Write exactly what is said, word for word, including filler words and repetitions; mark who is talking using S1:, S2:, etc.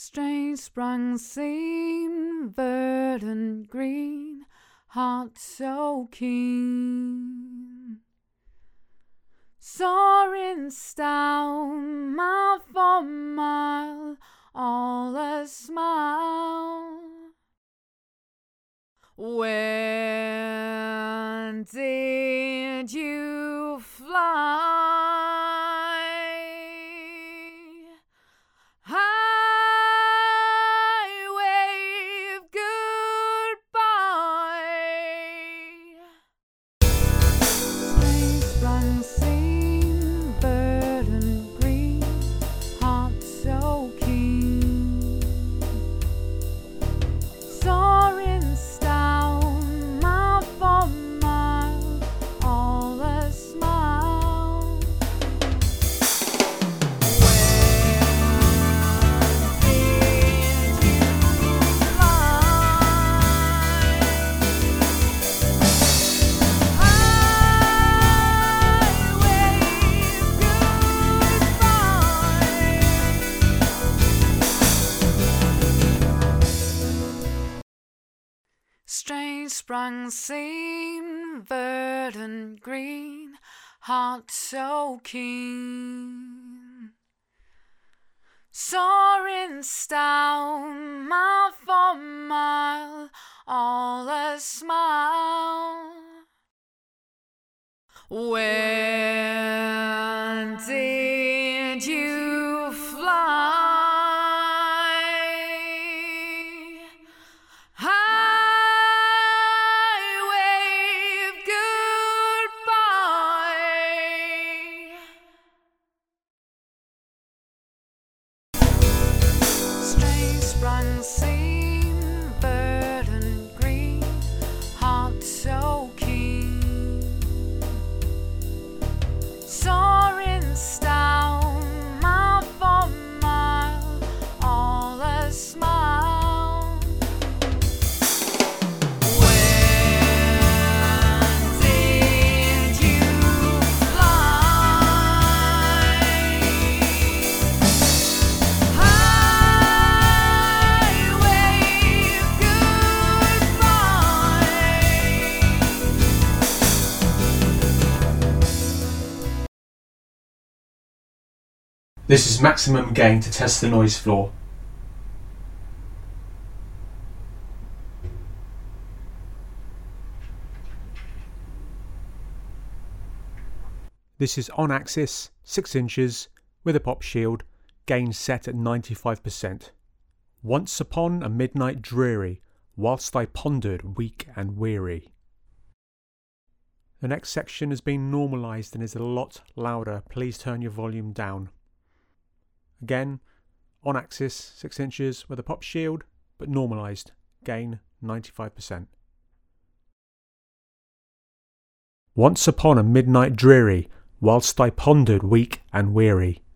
S1: Strange sprung scene, verdant green, heart so keen. Soaring down mile for mile, all a smile. When did you fly? Strange sprung scene, verdant green, heart so keen. Soaring down mile for mile, all a smile. When did you fly? Sprung scene, verdant green, heart so keen. Soaring down mile for mile, all a smile. When did you
S2: This is maximum gain to test the noise floor. This is on axis, six inches, with a pop shield, gain set at ninety-five percent. Once upon a midnight dreary, whilst I pondered weak and weary. The next section has been normalised and is a lot louder. Please turn your volume down. Again, on axis, six inches with a pop shield, but normalised, gain ninety-five percent. Once upon a midnight dreary, whilst I pondered weak and weary.